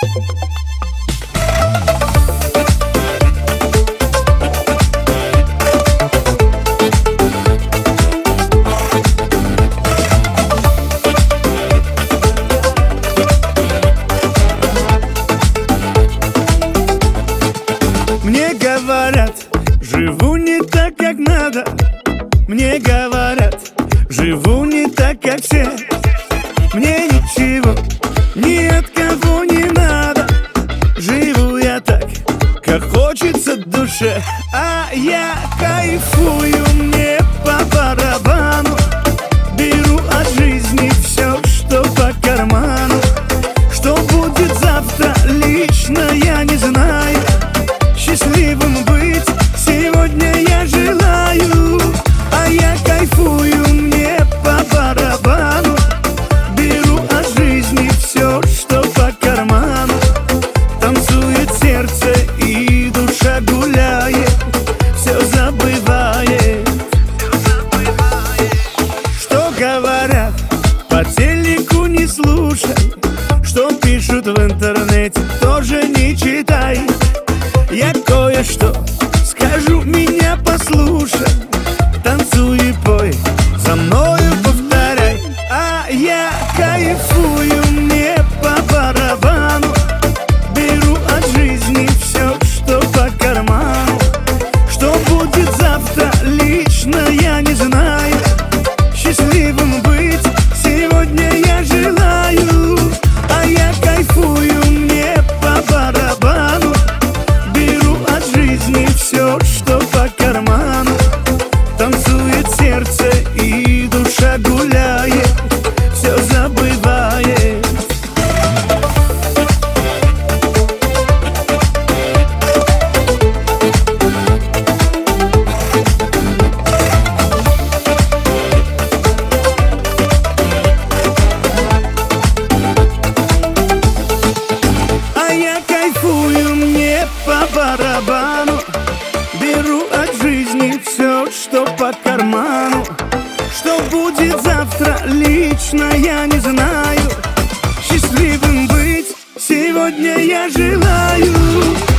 Мне говорят, живу не так, как надо. Мне говорят, живу не так, как все. Мне ничего ни от кого не надо. Живу я так, как хочется душе. А я кайфую, мне по барабану. Беру от жизни все, что по карману. Что будет завтра, лично я не знаю. Счастливым быть сегодня я желаю. А я кайфую, мне по барабану. Беру от жизни все, что по карману. Танцует сердце и душа гуляет, все забывает. Что говорят, по телеку не слушай. Что пишут в интернете, тоже не читай. Я кое-что скажу, меня послушай. Танцуй и пой, за мною повторяй. А я кайфую, мне по барабану. Беру от жизни все, что по карману. Что будет завтра, лично я не знаю. Счастливым быть сегодня я желаю. А я кайфую, мне по барабану. Беру от жизни все, что по карману. Танцует сердце и душа гуляет, все забывает. А я кайфую, мне по барабану. Беру от жизни все, что по карману. Что будет завтра, лично я не знаю. Счастливым быть сегодня я желаю.